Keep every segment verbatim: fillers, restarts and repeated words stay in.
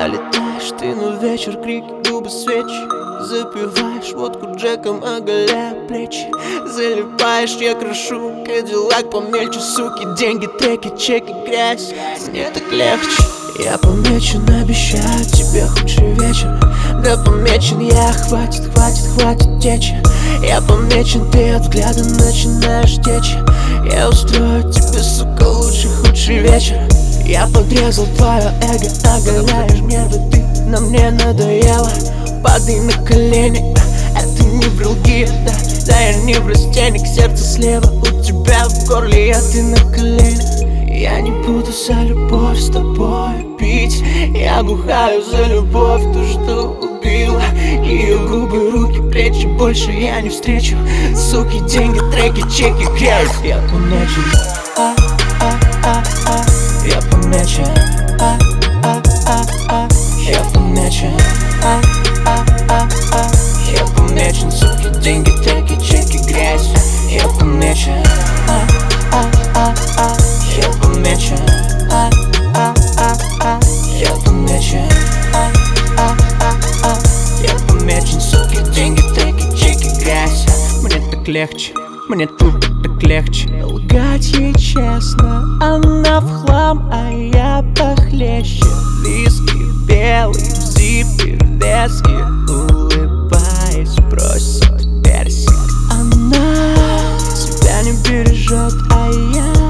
Пролетаешь ты, но вечер, крики, губы, свечи. Запиваешь водку Джеком, оголяя плечи. Залипаешь, я крашу кадиллак помельче, суки, деньги, треки, чеки, грязь. Мне так легче. Я помечен, обещаю тебе худший вечер. Да помечен я, хватит, хватит, хватит течи. Я помечен, ты от взгляда начинаешь течь. Я устрою тебе, сука, лучший, худший вечер. Я подрезал твое эго, оголяешь нервы, ты на мне надоело. Падай на колени, это не вралгия, да. Да я не в растенник, сердце слева у тебя в горле, а ты на коленях. Я не буду за любовь с тобой пить. Я бухаю за любовь, ту, что убила. Ее губы, руки, плечи, больше я не встречу. Суки, деньги, треки, чеки, грязь. Я помечен, а, а, а, а. Я помечен, а, а, а, а. Я помечен, а, а, а, а. Я помечен, суки, деньги, треки, чеки, грязь. Я помечен, а, а, а, а. Я помечен, а, а, а, а. Я помечен, а, а, а, а. Я помечен, суки, деньги, треки, чеки, грязь. Мне так легче, мне тут так легче. Лгать ей честно, она в хлам, а я похлеще. Виски белый в зипе, вески, улыбаясь, просит персик. Она себя не бережет, а я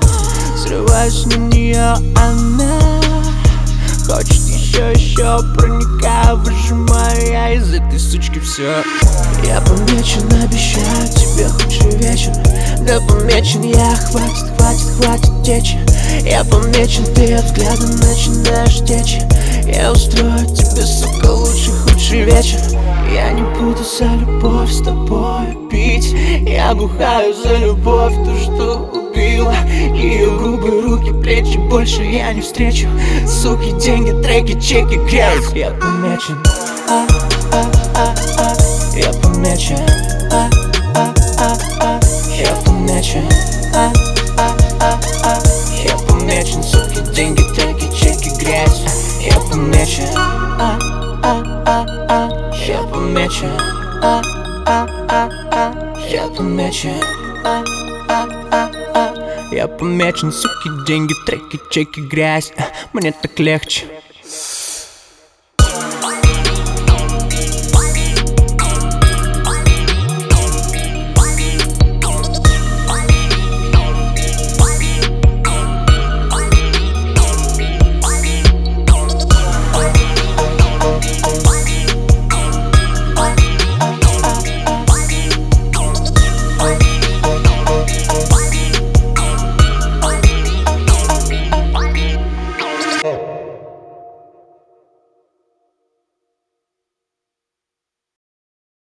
срываюсь на нее, она хочет еще, еще, проникаю, выжимаю я из этой сучки все. Я помечен, обещаю тебе худший вечер. Да помечен я, хватит, хватит, хватит течи. Я помечен, ты от взгляда начинаешь течь. Я устрою тебе, сука, лучший, худший вечер. Я не буду за любовь с тобой пить. Я бухаю за любовь, ту, что убила. Ее губы, руки, плечи, больше я не встречу. Суки, деньги, треки, чеки, грязь. Я помечен, а, а, а, а. Я помечен, а, а, а, а. Я помечен, а, а, а, а. Я помечен, суки, деньги, треки, чеки, грязь. Я помечен, а, а, а, а. Я помечен, а, а, а, а. Я помечен, а, а, а, а. Я помечен, суки, деньги, треки, чеки, грязь. Мне так легче.